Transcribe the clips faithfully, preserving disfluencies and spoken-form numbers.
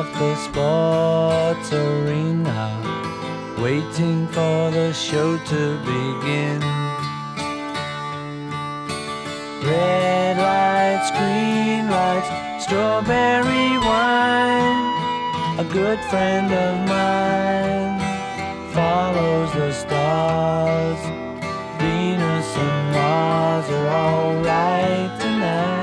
at the sports arena, waiting for the show to begin. Red lights, green lights, strawberry wine. A good friend of mine follows the stars. Venus and Mars are alright tonight.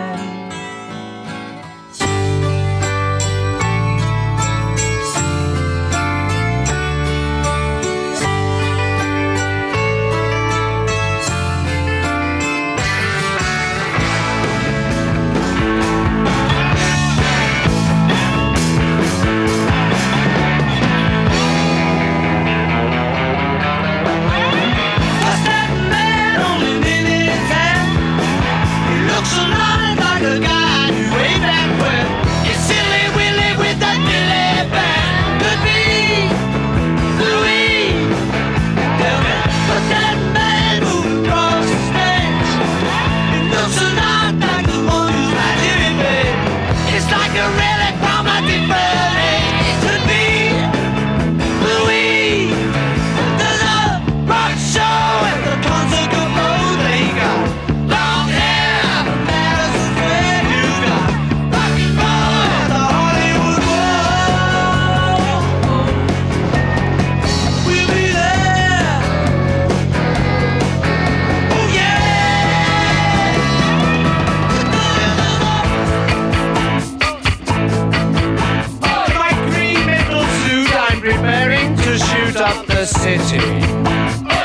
City,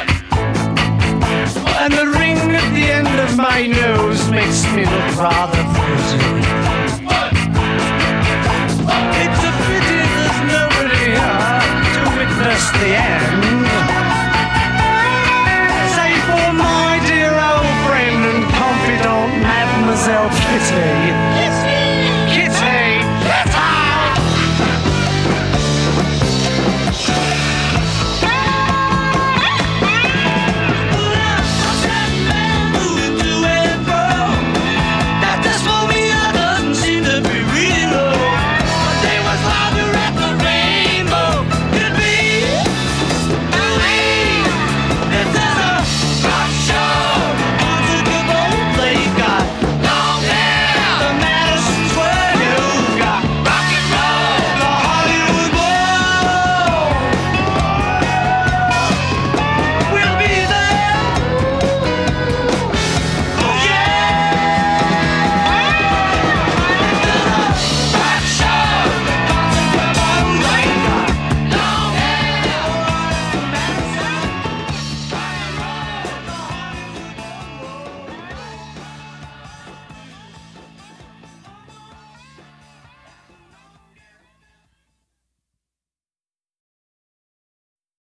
and the ring at the end of my nose makes me look rather